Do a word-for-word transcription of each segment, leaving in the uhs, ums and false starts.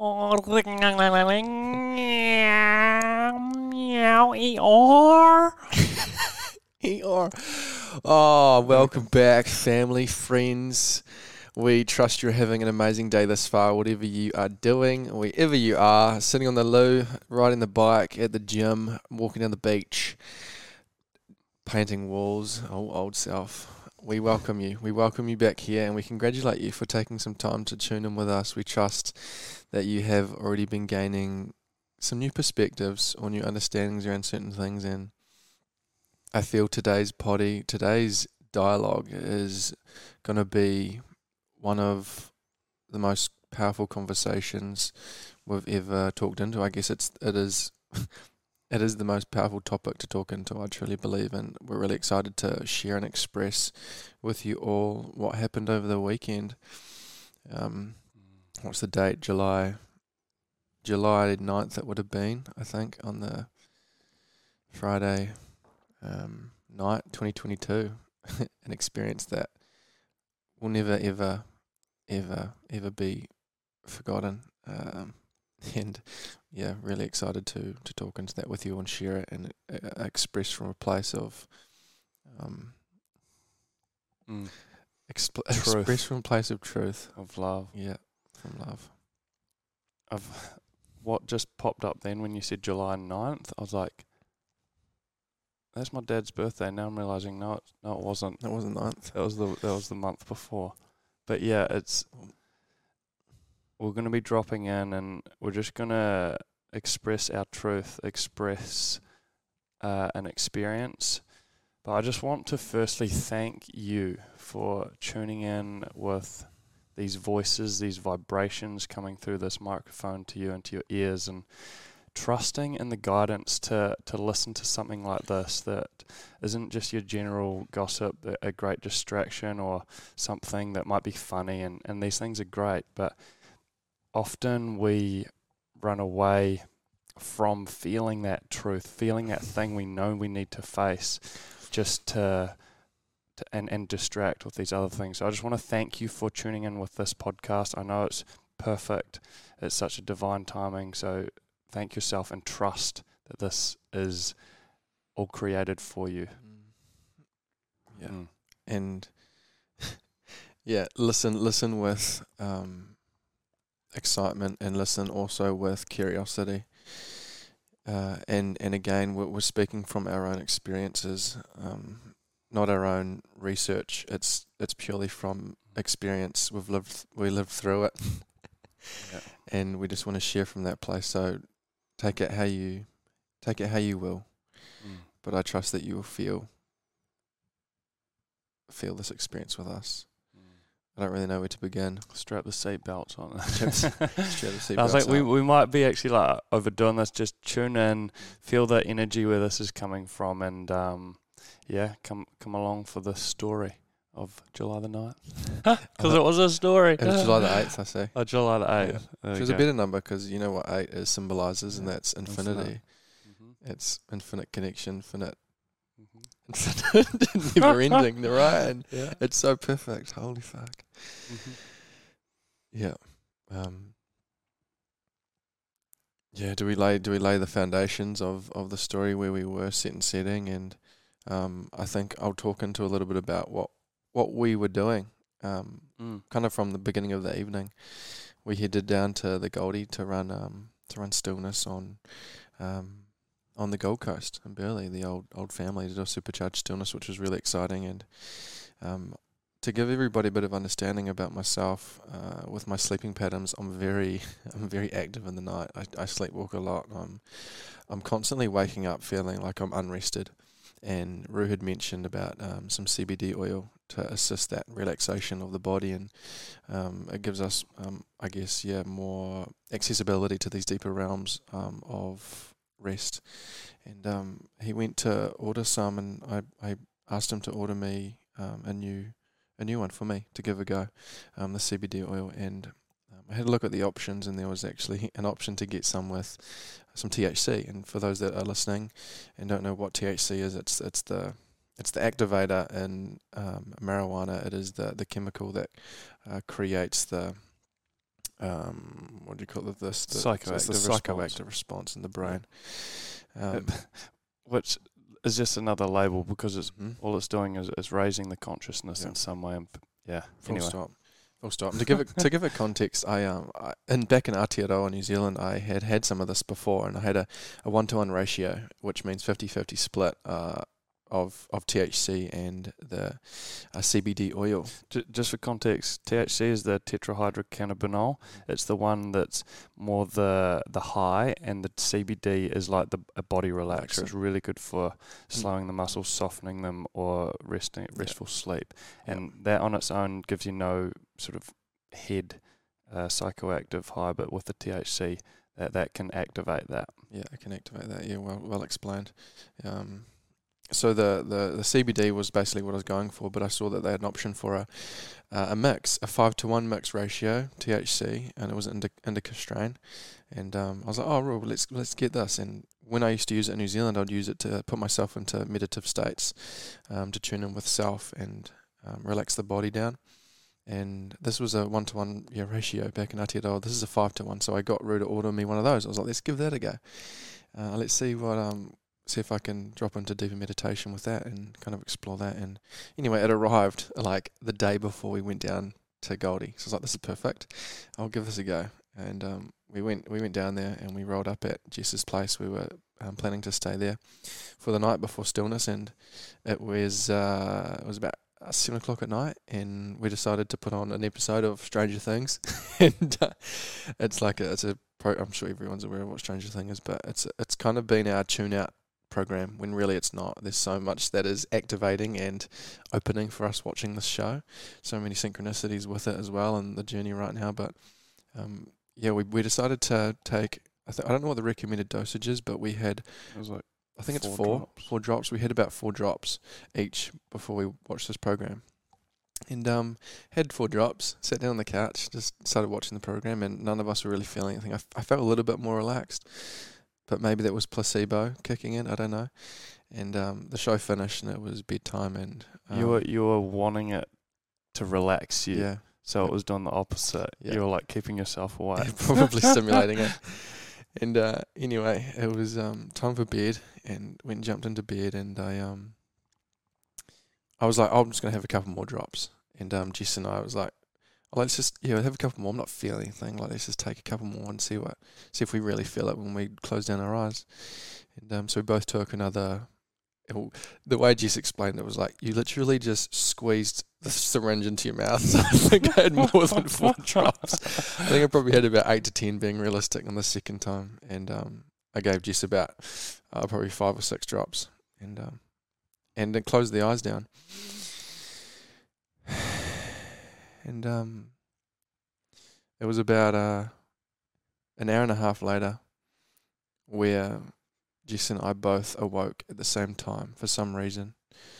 Eeyore. Eeyore. Oh, welcome back, family, friends. We trust you're having an amazing day this far, whatever you are doing, wherever you are, sitting on the loo, riding the bike, at the gym, walking down the beach, painting walls, oh, old self. We welcome you. We welcome you back here, and we congratulate you for taking some time to tune in with us. We trust that you have already been gaining some new perspectives or new understandings around certain things, and I feel today's potty, today's dialogue is going to be one of the most powerful conversations we've ever talked into. I guess it's it is it is the most powerful topic to talk into, I truly believe, and we're really excited to share and express with you all what happened over the weekend. Um, what's the date? July July ninth it would have been, I think, on the Friday um, night, twenty twenty-two, an experience that will never, ever, ever, ever be forgotten. Um, and yeah, really excited to to talk into that with you and share it and uh, express from a place of um, mm. exp- express from a place of truth, of love. Yeah, from love. Of what just popped up then when you said July ninth, I was like, that's my dad's birthday. Now I'm realising, no, it, no, it wasn't. That wasn't ninth. That was the that was the month before. But yeah, it's we're going to be dropping in, and we're just going to express our truth, express uh, an experience. But I just want to firstly thank you for tuning in with these voices, these vibrations coming through this microphone to you and to your ears, and trusting in the guidance to, to listen to something like this that isn't just your general gossip, a, a great distraction or something that might be funny, and, and these things are great, but often we run away from feeling that truth, feeling that thing we know we need to face, just to, to and, and distract with these other things. So I just want to thank you for tuning in with this podcast. I know it's perfect. It's such a divine timing. So thank yourself and trust that this is all created for you. Yeah. Mm. And yeah, listen, listen with um, excitement, and listen also with curiosity. Uh, and, and again, we're, we're speaking from our own experiences, um, not our own research. It's it's purely from experience. We've lived we lived through it, Yeah. and we just want to share from that place. So take it how you take it how you will, Mm. but I trust that you will feel feel this experience with us. I don't really know where to begin. Strap the seatbelts on. Strap the seatbelts I was like, we up. we might be actually like overdoing this. Just tune in, feel the energy where this is coming from, and um, yeah, come come along for the story of July the ninth. Because it was a story. It was July the eighth, I say. Oh, July the eighth. Yeah. Which is a better number because you know what eight is symbolises, and Yeah. that's infinity. Infinite. Mm-hmm. It's infinite connection, infinite, Mm-hmm. infinite never ending, right? And Yeah. it's so perfect. Holy fuck. Mm-hmm. Yeah. Um, yeah, do we lay do we lay the foundations of, of the story where we were set and setting, and um, I think I'll talk into a little bit about what, what we were doing. Um, Mm. kind of from the beginning of the evening. We headed down to the Goldie to run um to run stillness on um on the Gold Coast in Burleigh, the old old family did a supercharged stillness, which was really exciting. And um to give everybody a bit of understanding about myself, uh, with my sleeping patterns, I'm very I'm very active in the night. I, I sleepwalk a lot. I'm I'm constantly waking up feeling like I'm unrested. And Rue had mentioned about um, some C B D oil to assist that relaxation of the body, and um, it gives us, um, I guess, yeah, more accessibility to these deeper realms um, of rest. And um, he went to order some, and I, I asked him to order me um, a new a new one for me to give a go, um, the C B D oil. And um, I had a look at the options, and there was actually an option to get some with some T H C. And for those that are listening and don't know what T H C is, it's it's the it's the activator in um, marijuana. It is the the chemical that uh, creates the um, what do you call it? This the, Psychoactive it's the response. psychoactive response in the brain. Um, Which is just another label because it's mhm. all it's doing is, is raising the consciousness Yeah. in some way. And, yeah. Full anyway. stop. Full stop. And to give it to give it context, I um I, and back in Aotearoa, New Zealand, I had had some of this before, and I had a, a one to one ratio, which means fifty-fifty split uh, of of T H C and the uh, C B D oil. J- just for context, T H C is the tetrahydrocannabinol. It's the one that's more the the high, and the C B D is like the a body relaxer. Relaxer. It's really good for slowing the muscles, softening them, or resting restful sleep. And that on its own gives you no sort of head uh, psychoactive high, but with the T H C, that that can activate that. Yeah, I can activate that. Yeah, well well explained. Um, so the, the, the C B D was basically what I was going for, but I saw that they had an option for a uh, a mix, a five to one mix ratio T H C, and it was an indica, indica strain. And um, I was like, oh, well, let's let's get this. And when I used to use it in New Zealand, I'd use it to put myself into meditative states, um, to tune in with self and um, relax the body down. And this was a one to one yeah ratio back in Aotearoa. This is a five to one, so I got Rue to order me one of those. I was like, let's give that a go. Uh, let's see what um see if I can drop into deeper meditation with that and kind of explore that. And anyway, it arrived like the day before we went down to Goldie. So I was like, this is perfect. I'll give this a go. And um, we went we went down there and we rolled up at Jess's place. We were um, planning to stay there for the night before stillness, and it was uh, it was about Uh, seven o'clock at night, and we decided to put on an episode of Stranger Things. And uh, it's like a, it's a pro. I'm sure everyone's aware of what Stranger Things is, but it's it's kind of been our tune out program when really it's not. There's so much that is activating and opening for us watching this show. So many synchronicities with it as well, and the journey right now. But um, yeah, we we decided to take. I, th- I don't know what the recommended dosage is, but we had. It was like I think it's Four four, drops. four drops. We had about four drops each before we watched this program, and um, had four drops. Sat down on the couch, just started watching the program, and none of us were really feeling anything. I, f- I felt a little bit more relaxed, but maybe that was placebo kicking in. I don't know. And um, the show finished, and it was bedtime, and um, you were you were wanting it to relax you, yeah, so it was doing the opposite. Yeah. You were like keeping yourself awake. probably stimulating it. And uh, anyway, it was um, time for bed, and went and jumped into bed, and I um, I was like, oh, I'm just gonna have a couple more drops, and um, Jess and I was like, oh, let's just yeah have a couple more. I'm not feeling anything. Like let's just take a couple more and see what see if we really feel it when we close down our eyes. And um, so we both took another. It, the way Jess explained it was like you literally just squeezed the syringe into your mouth. So I think I had more than four drops. I think I probably had about eight to ten, being realistic, on the second time. And um, I gave Jess about uh, probably five or six drops, and um, and then closed the eyes down. And um, it was about uh, an hour and a half later where Jess and I both awoke at the same time for some reason.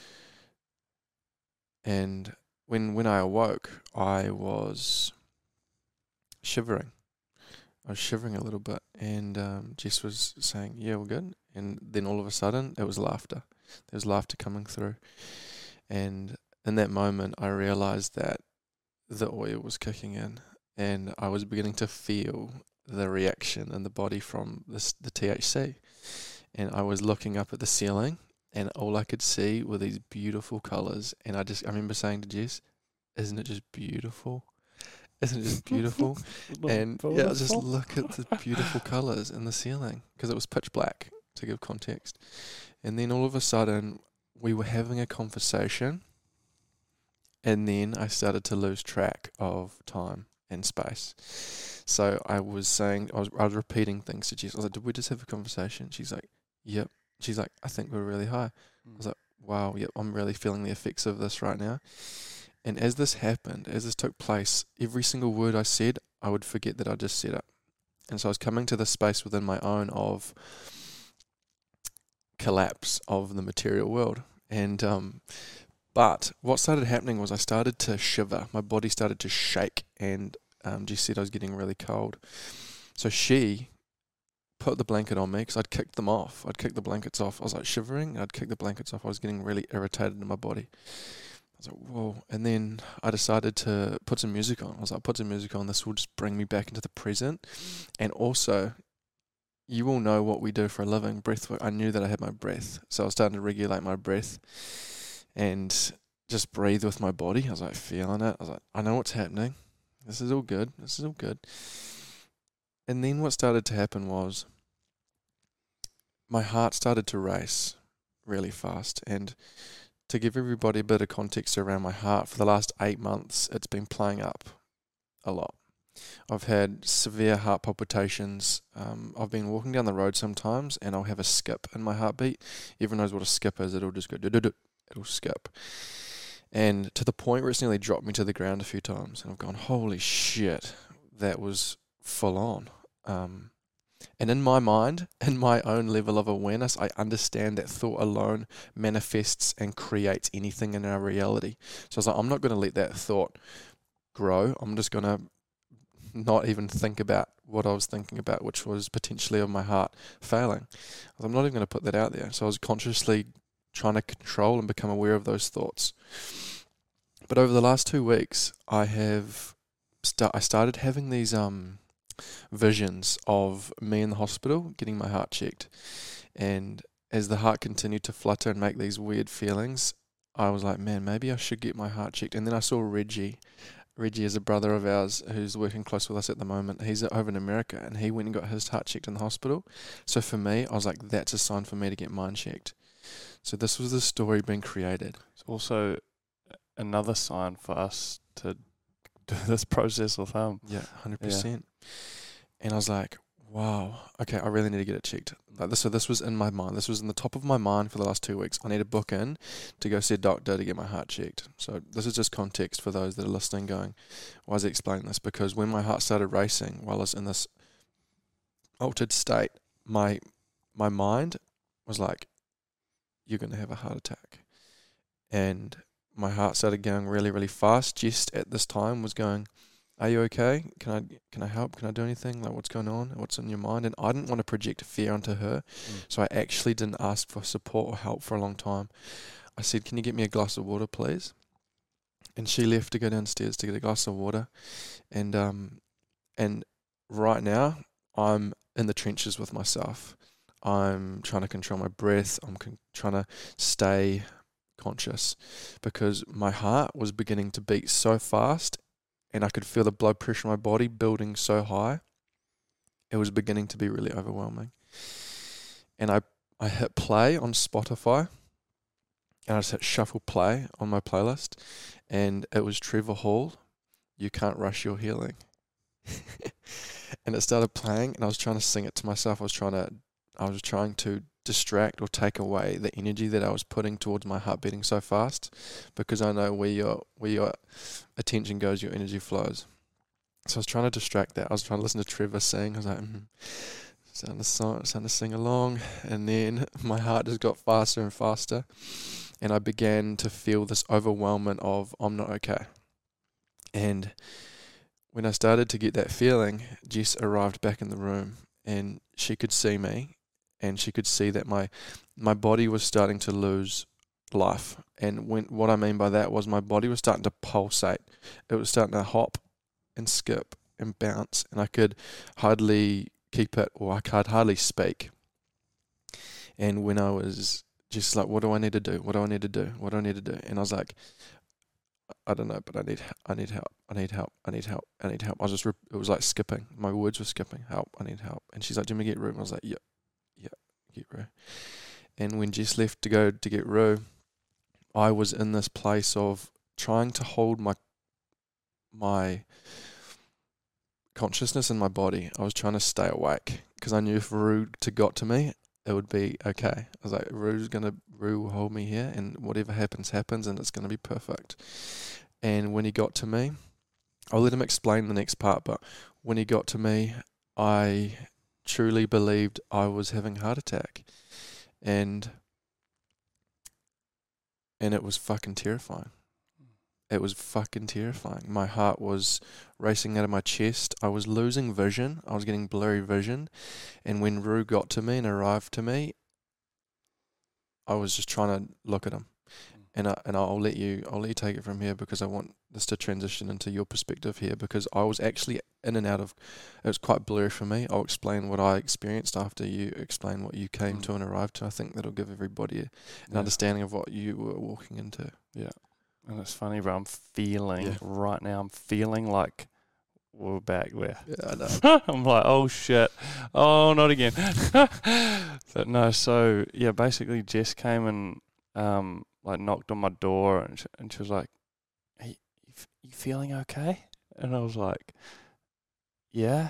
And when when I awoke, I was shivering. I was shivering a little bit, and um, Jess was saying, yeah, we're good. And then all of a sudden, it was laughter. There was laughter coming through. And in that moment, I realised that the oil was kicking in, and I was beginning to feel the reaction in the body from this, the T H C. And I was looking up at the ceiling, and all I could see were these beautiful colours. And I just, I remember saying to Jess, isn't it just beautiful? Isn't it just beautiful? And yeah, just look at the beautiful colours in the ceiling, because it was pitch black, to give context. And then all of a sudden, we were having a conversation, and then I started to lose track of time and space. So I was saying, I was, I was repeating things to Jess. I was like, did we just have a conversation? She's like, yep. She's like, I think we're really high. I was like, wow, yep, I'm really feeling the effects of this right now. And as this happened, as this took place, every single word I said, I would forget that I just said it. And so I was coming to this space within my own of collapse of the material world. And um, but what started happening was I started to shiver. My body started to shake, and um, Jess said I was getting really cold. So she put the blanket on me, because I'd kicked them off. I'd kicked the blankets off. I was like shivering, and I'd kicked the blankets off. I was getting really irritated in my body. I was like, whoa. And then I decided to put some music on. I was like, put some music on. This will just bring me back into the present. And also, you all know what we do for a living, breath work. I knew that I had my breath. So I was starting to regulate my breath and just breathe with my body. I was like feeling it. I was like, I know what's happening. This is all good. This is all good. And then what started to happen was my heart started to race really fast. And to give everybody a bit of context around my heart, for the last eight months, it's been playing up a lot. I've had severe heart palpitations. Um, I've been walking down the road sometimes and I'll have a skip in my heartbeat. Everyone knows what a skip is. It'll just go do-do-do. It'll skip. And to the point where it's nearly dropped me to the ground a few times. And I've gone, holy shit, that was full on. Um, and in my mind, in my own level of awareness, I understand that thought alone manifests and creates anything in our reality. So I was like, I'm not going to let that thought grow. I'm just going to not even think about what I was thinking about, which was potentially of my heart failing. I'm not even going to put that out there. So I was consciously trying to control and become aware of those thoughts. But over the last two weeks, I have st- I started having these um visions of me in the hospital getting my heart checked. And as the heart continued to flutter and make these weird feelings, I was like, man, maybe I should get my heart checked. And then I saw Reggie. Reggie is a brother of ours who's working close with us at the moment. He's over in America and he went and got his heart checked in the hospital. So for me, I was like, that's a sign for me to get mine checked. So this was the story being created. It's also another sign for us to do this process with him. Yeah, one hundred percent. Yeah. And I was like, wow, okay, I really need to get it checked. Like this, so this was in my mind. This was in the top of my mind for the last two weeks. I need to book in to go see a doctor to get my heart checked. So this is just context for those that are listening going, why is he explaining this? Because when my heart started racing while I was in this altered state, my my mind was like, you're going to have a heart attack. And my heart started going really, really fast. Just at this time was going, are you okay? Can I can I help? Can I do anything? Like, what's going on? What's in your mind? And I didn't want to project fear onto her, mm. so I actually didn't ask for support or help for a long time. I said, can you get me a glass of water, please? And she left to go downstairs to get a glass of water. And um, and right now, I'm in the trenches with myself. I'm trying to control my breath. I'm con- trying to stay conscious because my heart was beginning to beat so fast and I could feel the blood pressure in my body building so high. It was beginning to be really overwhelming. And I, I hit play on Spotify and I just hit shuffle play on my playlist and it was Trevor Hall, You Can't Rush Your Healing. And it started playing and I was trying to sing it to myself. I was trying to I was trying to distract or take away the energy that I was putting towards my heart beating so fast, because I know where your where your attention goes, your energy flows. So I was trying to distract that. I was trying to listen to Trevor sing. I was like, mm, starting to song, starting to sing along, and then my heart just got faster and faster, and I began to feel this overwhelmment of I'm not okay. And when I started to get that feeling, Jess arrived back in the room, and she could see me. And she could see that my my body was starting to lose life. And when what I mean by that was my body was starting to pulsate. It was starting to hop and skip and bounce. And I could hardly keep it, or I could hardly speak. And when I was just like, what do I need to do? What do I need to do? What do I need to do? And I was like, I don't know, but I need I need help. I need help. I need help. I need help. I was just, it was like skipping. My words were skipping. Help. I need help. And she's like, do you want me to get room? I was like, yep. Get Roo. And when Jess left to go to get Roo, I was in this place of trying to hold my my consciousness in my body. I was trying to stay awake because I knew if Roo to got to me, it would be okay. I was like, Roo's gonna Roo will hold me here, and whatever happens happens, and it's gonna be perfect. And when he got to me, I'll let him explain the next part. But when he got to me, I truly believed I was having a heart attack, and and it was fucking terrifying. It was fucking terrifying. My heart was racing out of my chest. I was losing vision. I was getting blurry vision, and when Roo got to me and arrived to me, I was just trying to look at him, and I, and I'll let you I'll let you take it from here, because I want this to transition into your perspective here, because I was actually in and out of, it was quite blurry for me. I'll explain what I experienced after you explain what you came Mm. to and arrived to. I think that'll give everybody an Yeah. understanding of what you were walking into. Yeah. And it's funny, but I'm feeling Yeah. right now, I'm feeling like we're back there. Yeah, I know. I'm like, oh shit. Oh, not again. But no, so yeah, basically Jess came and um like knocked on my door, and she, and she was like, hey, you, f- you feeling okay? And I was like, yeah.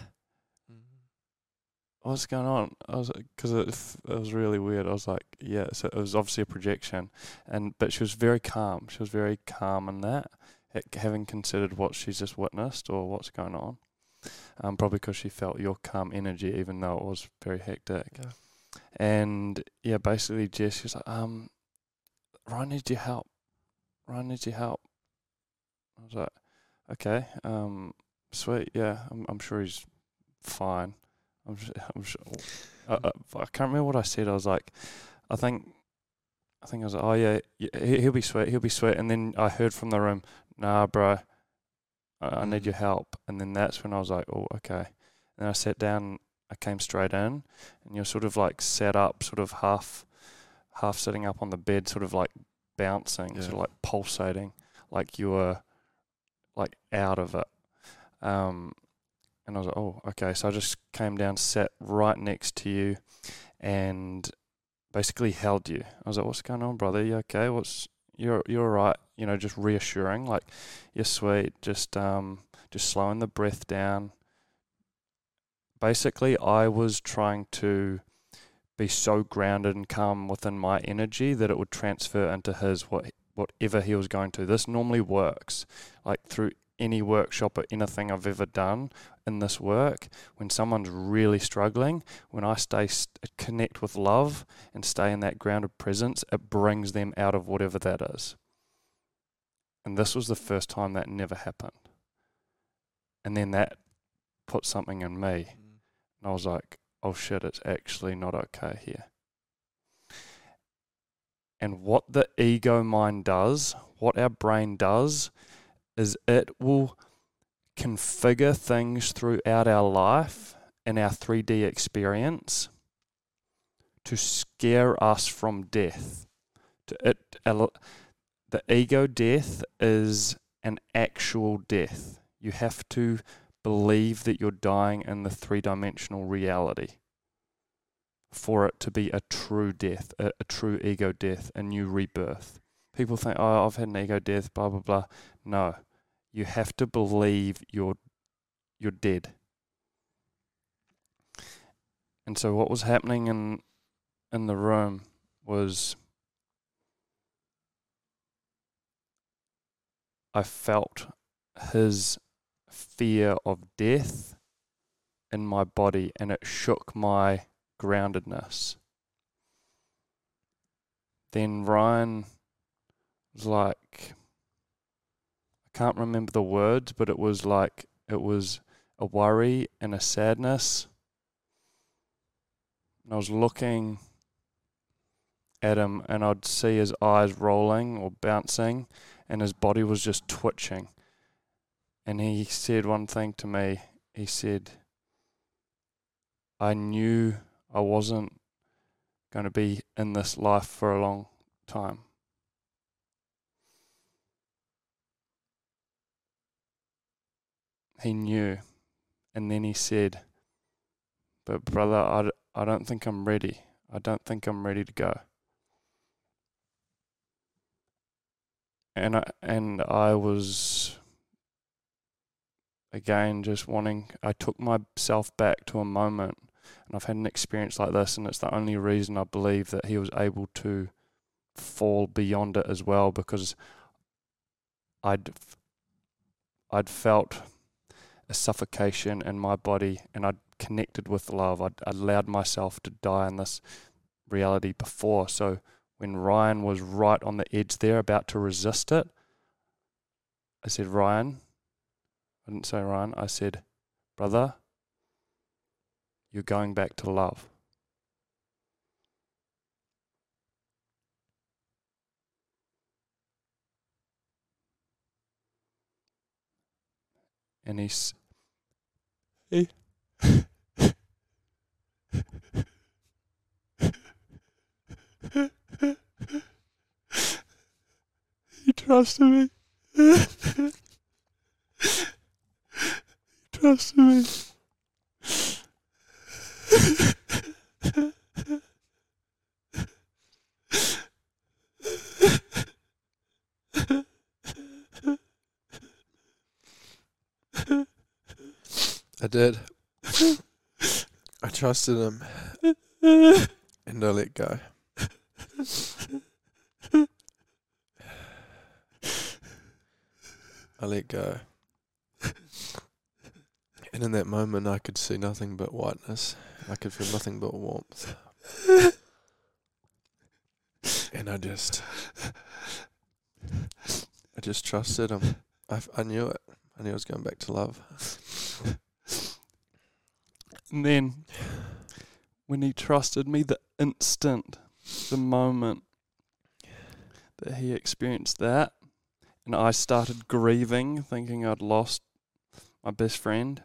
What's going on? I was because it, f- it was really weird. I was like, yeah. So it was obviously a projection, and but she was very calm. She was very calm in that, ha- having considered what she's just witnessed or what's going on. Um, probably because she felt your calm energy, even though it was very hectic. Yeah. And yeah, basically, Jess was like, um, Ryan needs your help. Ryan needs your help. I was like, okay, um, sweet, yeah. I'm I'm sure he's fine. I'm sure, I'm sure. I, I, I can't remember what I said. I was like, I think, I think I was like, oh yeah, yeah he- he'll be sweet, he'll be sweet. And then I heard from the room, nah, bro, I, I need Mm. your help. And then that's when I was like, oh, okay. And I sat down. I came straight in, and you're sort of like sat up, sort of half, half sitting up on the bed, sort of like bouncing, Yeah. sort of like pulsating, like you were like out of it. Um, And I was like, oh, okay. So I just came down, sat right next to you, and basically held you. I was like, what's going on, brother? You okay? What's you're you're all right? You know, just reassuring, like you're sweet. Just um, just slowing the breath down. Basically, I was trying to be so grounded and calm within my energy that it would transfer into his what whatever he was going to. This normally works, like through any workshop or anything I've ever done in this work. When someone's really struggling, when I stay st- connect with love and stay in that grounded presence, it brings them out of whatever that is. And this was the first time that never happened. And then that put something in me. Mm. And I was like, oh shit, it's actually not okay here. And what the ego mind does, what our brain does, is it will configure things throughout our life in our three D experience to scare us from death. To it, the ego death is an actual death. You have to believe that you're dying in the three-dimensional reality for it to be a true death, a, a true ego death, a new rebirth. People think, oh, I've had an ego death, blah, blah, blah. No. You have to believe you're you're dead. And so what was happening in in the room was I felt his fear of death in my body, and it shook my groundedness. Then Ryan was like, I can't remember the words, but it was like, it was a worry and a sadness. And I was looking at him, and I'd see his eyes rolling or bouncing, and his body was just twitching. And he said one thing to me. He said, I knew I wasn't going to be in this life for a long time. He knew. And then he said, but brother, I, d- I don't think I'm ready. I don't think I'm ready to go. And I, and I was, again, just wanting, I took myself back to a moment, and I've had an experience like this, and it's the only reason I believe that he was able to fall beyond it as well, because I'd, I'd felt a suffocation in my body, and I'd connected with love. I'd, I'd allowed myself to die in this reality before. So when Ryan was right on the edge there, about to resist it, I said, Ryan, I didn't say Ryan, I said, brother, you're going back to love. and he's he he trusted me. He trusted me. I did. I trusted him, and I let go. I let go. And in that moment, I could see nothing but whiteness. I could feel nothing but warmth. And I just, I just trusted him. I, I knew it. I knew I was going back to love. And then, when he trusted me, the instant, the moment that he experienced that, and I started grieving, thinking I'd lost my best friend,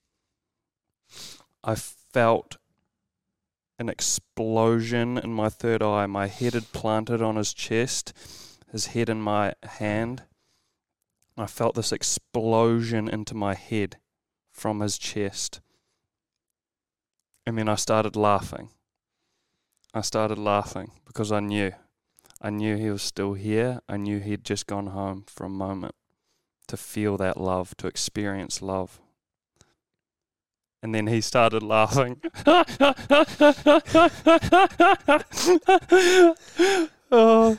I felt an explosion in my third eye. My head had planted on his chest, his head in my hand. I felt this explosion into my head from his chest. And then I started laughing. I started laughing because I knew. I knew he was still here. I knew he'd just gone home for a moment to feel that love, to experience love. And then he started laughing. Oh.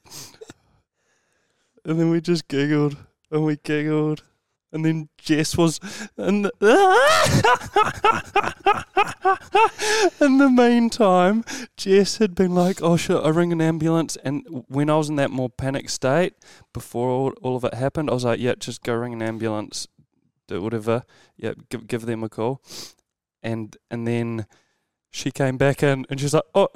And then we just giggled, and we giggled. And then Jess was in the, in the meantime, Jess had been like, oh, should I ring an ambulance? And when I was in that more panic state, before all, all of it happened, I was like, yeah, just go ring an ambulance, do whatever. Yeah, give give them a call. And and then she came back in, and she's like, oh,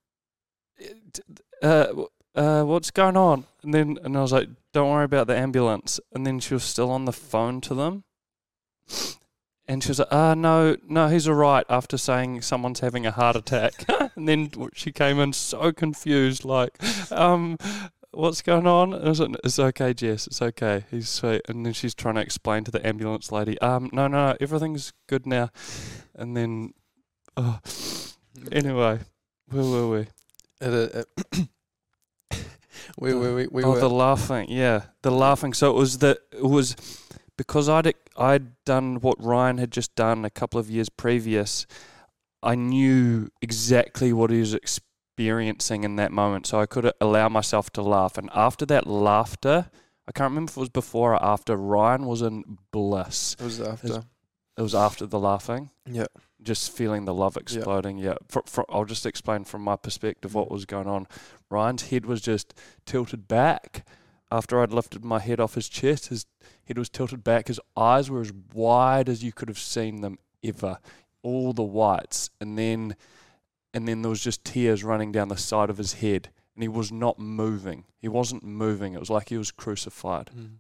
uh, uh, what's going on? And then and I was like, don't worry about the ambulance. And then she was still on the phone to them. And she was like, ah, no, no, he's all right, after saying someone's having a heart attack. And then she came in so confused, like, um, what's going on? And I was like, it's okay, Jess, it's okay. He's sweet. And then she's trying to explain to the ambulance lady, um, no, no, no, everything's good now. And then, oh, anyway, where were we? At a, at we, we, we, we oh, were. the laughing, yeah, the laughing. So it was the, it was because I'd I'd done what Ryan had just done a couple of years previous. I knew exactly what he was experiencing in that moment, so I could allow myself to laugh. And after that laughter, I can't remember if it was before or after, Ryan was in bliss. It was after. His, it was after the laughing. Yeah. Just feeling the love exploding. Yeah. yeah. For, for, I'll just explain from my perspective what was going on. Ryan's head was just tilted back. After I'd lifted my head off his chest, his head was tilted back. His eyes were as wide as you could have seen them ever. All the whites. And then and then there was just tears running down the side of his head. And he was not moving. He wasn't moving. It was like he was crucified. Mm.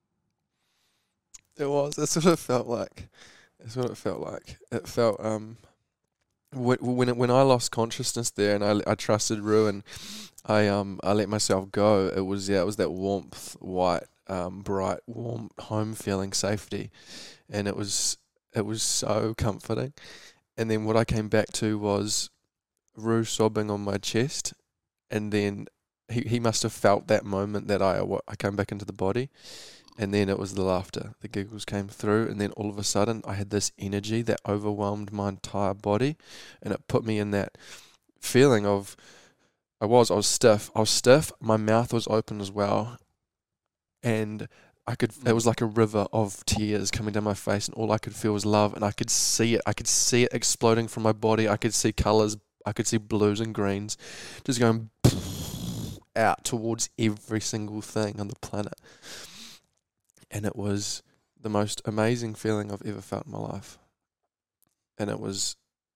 It was. That's what it felt like. That's what it felt like. It felt um, when when, it, when I lost consciousness there, and I, I trusted Rue, and I um I let myself go. It was yeah, it was that warmth, white, um, bright, warm home feeling, safety, and it was it was so comforting. And then what I came back to was Rue sobbing on my chest, and then he he must have felt that moment that I I came back into the body. And then it was the laughter. The giggles came through, and then all of a sudden I had this energy that overwhelmed my entire body, and it put me in that feeling of I was I was stiff. I was stiff. My mouth was open as well, and I could. It was like a river of tears coming down my face, and all I could feel was love, and I could see it. I could see it exploding from my body. I could see colors. I could see blues and greens, just going out towards every single thing on the planet. And it was the most amazing feeling I've ever felt in my life. And it was,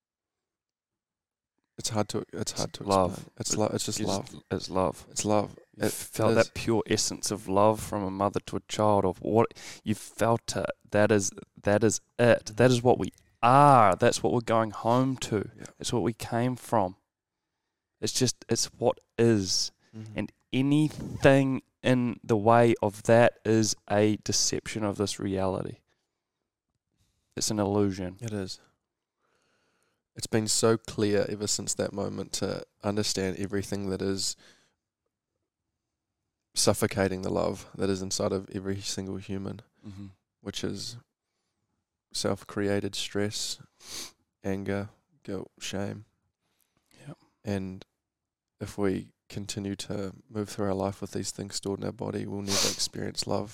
it's hard to, it's hard to love. explain. It's love. It's just It's- love. It's love. It's love. You It felt is. that pure essence of love from a mother to a child. Of what you felt it. That is that is it. That is what we are. That's what we're going home to. Yeah. It's what we came from. It's just, it's what is. Mm-hmm. And anything in the way of that is a deception of this reality. It's an illusion. It is. It's been so clear ever since that moment to understand everything that is suffocating the love that is inside of every single human, Mm-hmm. which is self-created stress, anger, guilt, shame. Yep. And if we continue to move through our life with these things stored in our body, we'll never experience love.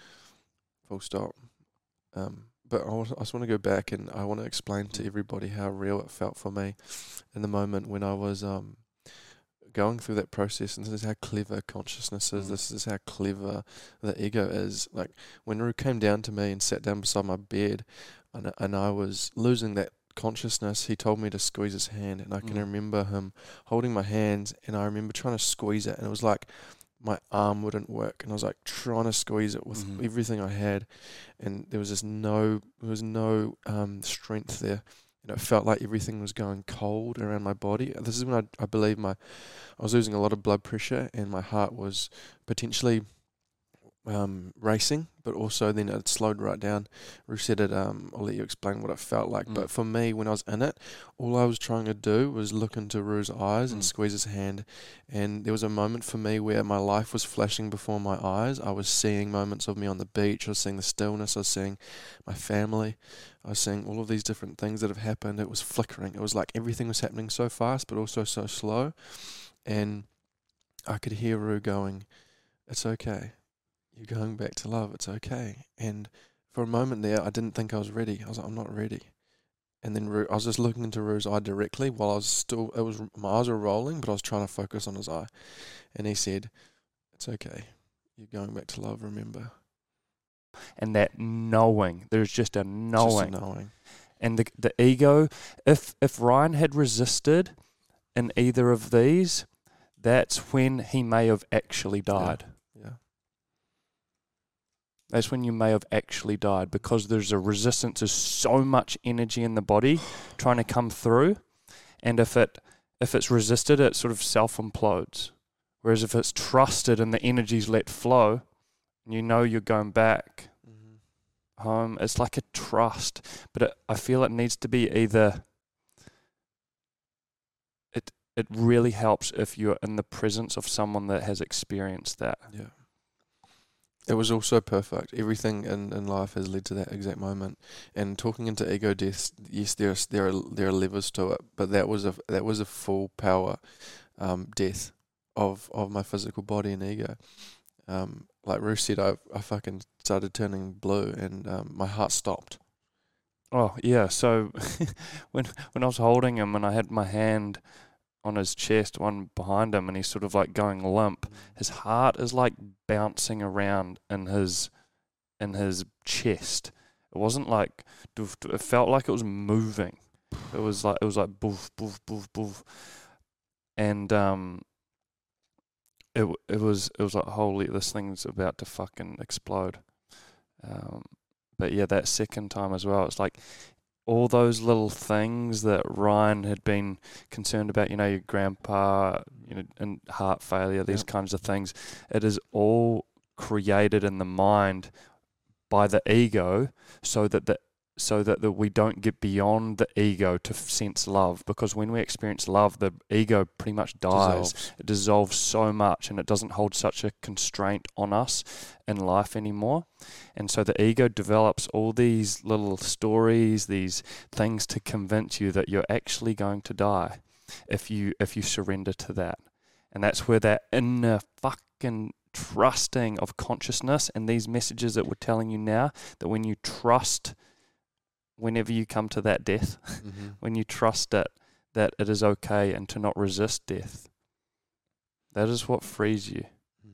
Full stop. Um, but I, want, I just want to go back and I want to explain to everybody how real it felt for me in the moment when I was um, going through that process. And this is how clever consciousness is. Mm. This is how clever the ego is. Like when Roo came down to me and sat down beside my bed, and and I was losing that consciousness, he told me to squeeze his hand, and I can Mm. remember him holding my hands, and I remember trying to squeeze it, and it was like my arm wouldn't work, and I was like trying to squeeze it with Mhm. everything I had, and there was just no, there was no um, strength there. You know, it felt like everything was going cold around my body. This is when I, I believe my, I was losing a lot of blood pressure, and my heart was potentially um, racing, but also then it slowed right down. Roo said it, um, I'll let you explain what it felt like. Mm. But for me, when I was in it, all I was trying to do was look into Roo's eyes and Mm. squeeze his hand. And there was a moment for me where my life was flashing before my eyes. I was seeing moments of me on the beach. I was seeing the stillness. I was seeing my family. I was seeing all of these different things that have happened. It was flickering. It was like everything was happening so fast, but also so slow. And I could hear Roo going, "It's okay. You're going back to love. It's okay." And for a moment there, I didn't think I was ready. I was like, I'm not ready. And then Roo, I was just looking into Roo's eye directly while I was still, it was, my eyes were rolling, but I was trying to focus on his eye. And he said, "It's okay. You're going back to love, remember." And that knowing, there's just a knowing. Just a knowing. And the the ego, if if Ryan had resisted in either of these, that's when he may have actually died. Yeah. That's when you may have actually died, because there's a resistance. There's so much energy in the body trying to come through, and if it if it's resisted, it sort of self implodes. Whereas if it's trusted and the energy's let flow, and you know you're going back Mm-hmm. home, it's like a trust. But it, I feel it needs to be either. It it really helps if you're in the presence of someone that has experienced that. Yeah. It was also perfect. Everything in, in life has led to that exact moment. And talking into ego deaths, yes, there are there are there are levels to it, but that was a that was a full power um, death of of my physical body and ego. Um, like Ruth said, I I fucking started turning blue, and um, my heart stopped. Oh yeah, so when when I was holding him and I had my hand on his chest, one behind him, and he's sort of like going limp, his heart is like bouncing around in his in his chest. It wasn't like doof, doof, it felt like it was moving. It was like it was like boof boof boof boof, and um, it it was it was like, holy, this thing's about to fucking explode. Um, but yeah, that second time as well, it's like all those little things that Ryan had been concerned about, you know, your grandpa, you know, and heart failure, these Yep. kinds of things. It is all created in the mind by the ego, so that the so that the, we don't get beyond the ego to f- sense love. Because when we experience love, the ego pretty much dies. Dissolves. It dissolves so much, and it doesn't hold such a constraint on us in life anymore. And so the ego develops all these little stories, these things to convince you that you're actually going to die if you if you surrender to that. And that's where that inner fucking trusting of consciousness and these messages that we're telling you now, that when you trust, whenever you come to that death, Mm-hmm. when you trust it, that it is okay and to not resist death, that is what frees you.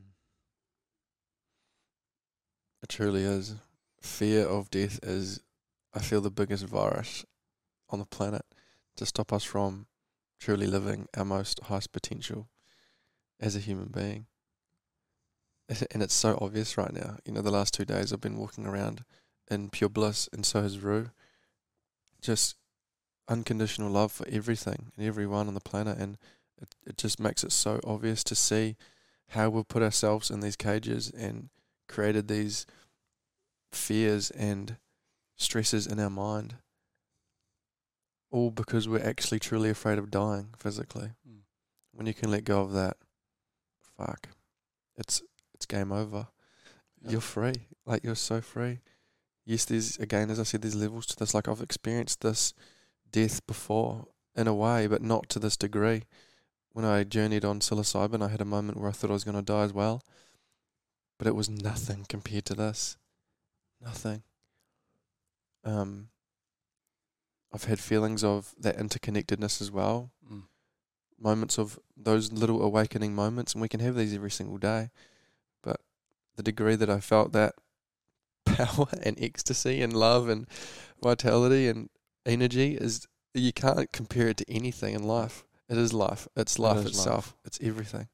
It truly is. Fear of death is, I feel, the biggest virus on the planet to stop us from truly living our most highest potential as a human being. And it's so obvious right now. You know, the last two days I've been walking around in pure bliss, and so has Rue. Just unconditional love for everything and everyone on the planet, and it, it just makes it so obvious to see how we've put ourselves in these cages and created these fears and stresses in our mind, all because we're actually truly afraid of dying physically. Mm. When you can let go of that, fuck, it's it's game over. Yep. You're free. Like, you're so free. Yes, there's, again, as I said, there's levels to this. Like, I've experienced this death before in a way, but not to this degree. When I journeyed on psilocybin, I had a moment where I thought I was going to die as well, but it was nothing compared to this. Nothing. Um, I've had feelings of that interconnectedness as well. Mm. Moments of those little awakening moments, and we can have these every single day. But the degree that I felt that power and ecstasy and love and vitality and energy is, you can't compare it to anything in life. It is life. It's life is itself. life. It's everything.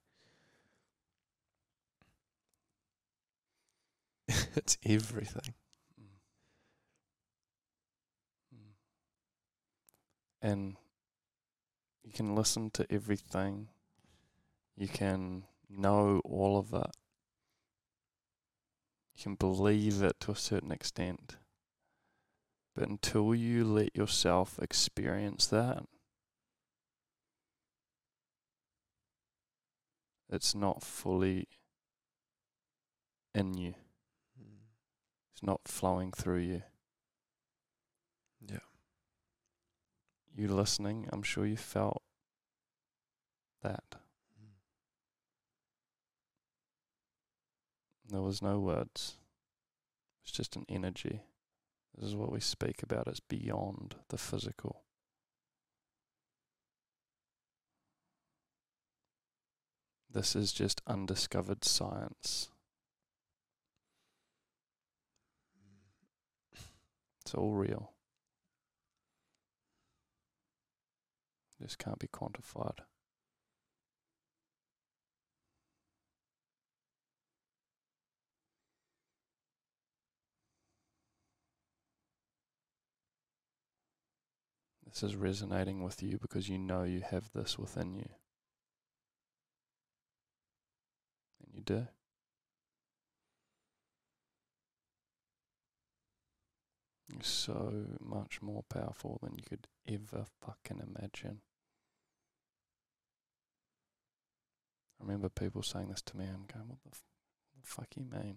It's everything. Mm. Mm. And you can listen to everything. You can know all of it. You can believe it to a certain extent. But until you let yourself experience that, it's not fully in you. It's not flowing through you. Yeah. You listening, I'm sure you felt that. There was no words. It's just an energy. This is what we speak about. It's beyond the physical. This is just undiscovered science. It's all real. This can't be quantified. This is resonating with you because you know you have this within you. And you do. You're so much more powerful than you could ever fucking imagine. I remember people saying this to me and going, what the, f- what the fuck you mean?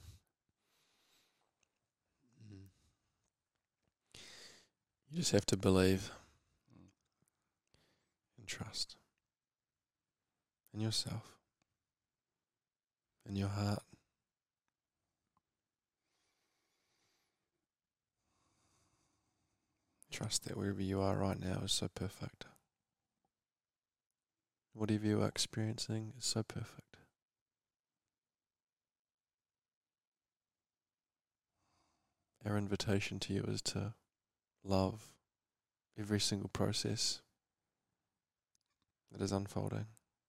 You just have to believe Mm. and trust in yourself, in your heart. Trust that wherever you are right now is so perfect. Whatever you are experiencing is so perfect. Our invitation to you is to love every single process that is unfolding,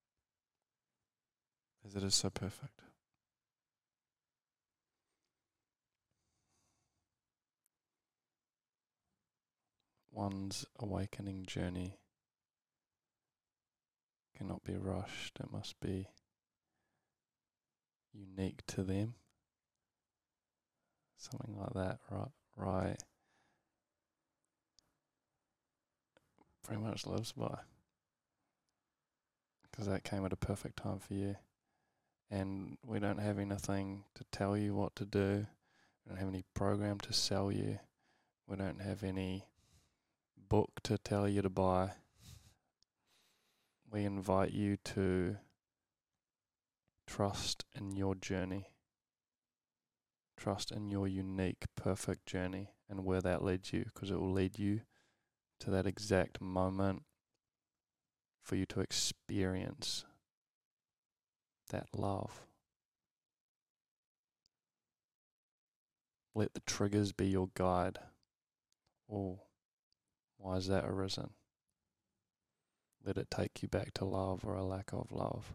as it is so perfect. One's awakening journey cannot be rushed. It must be unique to them. Something like that, right? Right. Pretty much lives by. Because that came at a perfect time for you. And we don't have anything to tell you what to do. We don't have any program to sell you. We don't have any book to tell you to buy. We invite you to trust in your journey. Trust in your unique, perfect journey and where that leads you, because it will lead you to that exact moment for you to experience that love. Let the triggers be your guide. Oh, why has that arisen? Let it take you back to love or a lack of love.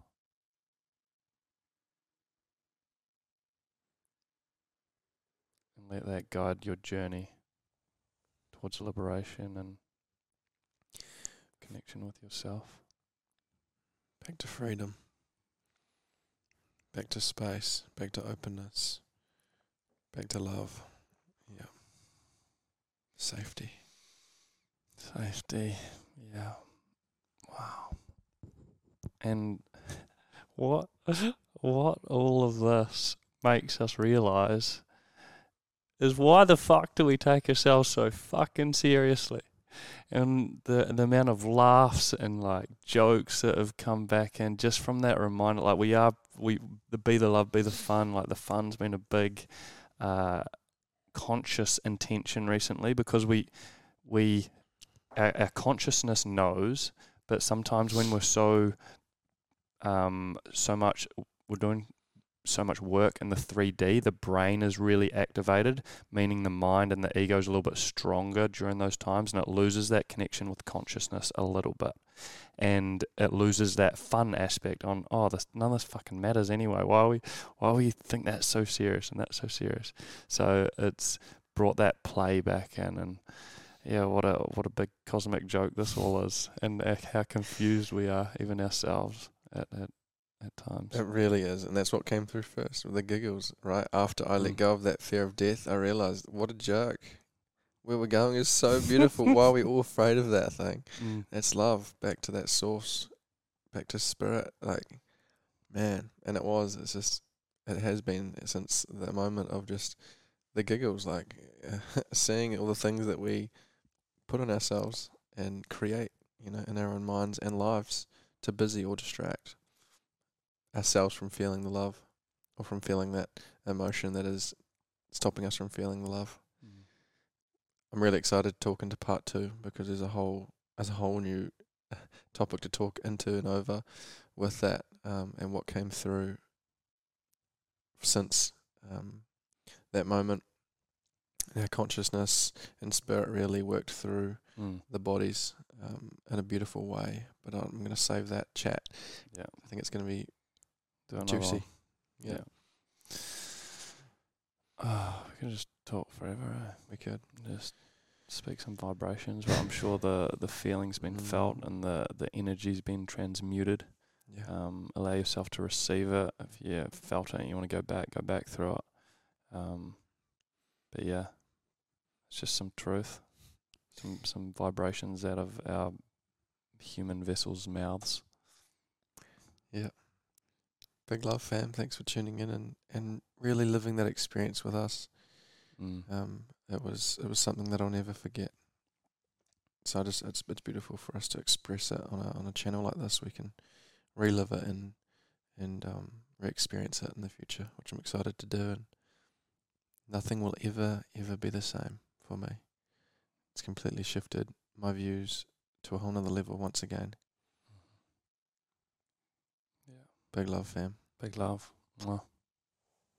and let that guide your journey towards liberation and connection with yourself. Back to freedom. Back to space. Back to openness. Back to love. Yeah. Safety. Safety. Yeah. Wow. And what what all of this makes us realise is why the fuck do we take ourselves so fucking seriously? And the the amount of laughs and like jokes that have come back, and just from that reminder, like we are we the be the love, be the fun, like the fun's been a big uh, conscious intention recently, because we we our, our consciousness knows, but sometimes when we're so um so much we're doing so much work in the three D, the brain is really activated, meaning the mind and the ego is a little bit stronger during those times, and it loses that connection with consciousness a little bit, and it loses that fun aspect on, oh, this none of this fucking matters anyway. Why are we why we think that's so serious and that's so serious? So it's brought that play back in, and yeah, what a what a big cosmic joke this all is, and uh, how confused we are, even ourselves, at at at times. It really is, and that's what came through first, with the giggles, right? After I let Mm. go of that fear of death, I realised, what a joke. Where we're going is so beautiful. Why are we all afraid of that thing? Mm. That's love, back to that source, back to spirit, like, man. And it was, it's just, it has been since the moment of just the giggles, like, seeing all the things that we put on ourselves and create, you know, in our own minds and lives to busy or distract ourselves from feeling the love, or from feeling that emotion that is stopping us from feeling the love. Mm. I'm really excited to talk into part two, because there's a whole there's a whole new topic to talk into and over with that, um, and what came through since um, that moment. Our consciousness and spirit really worked through Mm. the bodies um, in a beautiful way. But I'm going to save that chat. Yeah. I think it's going to be Do another juicy. one. Yeah, Yeah. Oh, we can just talk forever. Eh? we could. Just speak some vibrations. But I'm sure the the feeling's been Mm. felt, and the the energy's been transmuted. Yeah. Um, allow yourself to receive it. If you felt it and you want to go back, go back through it. Um, but yeah, it's just some truth, some some vibrations out of our human vessels' mouths. Yeah. Big love, fam. Thanks for tuning in and, and really living that experience with us. Mm. Um, it was it was something that I'll never forget. So I just it's it's beautiful for us to express it on a on a channel like this. We can relive it and and um, re-experience it in the future, which I'm excited to do. And nothing will ever ever be the same for me. It's completely shifted my views to a whole nother level once again. Yeah. Big love, fam. Big love. Mwah.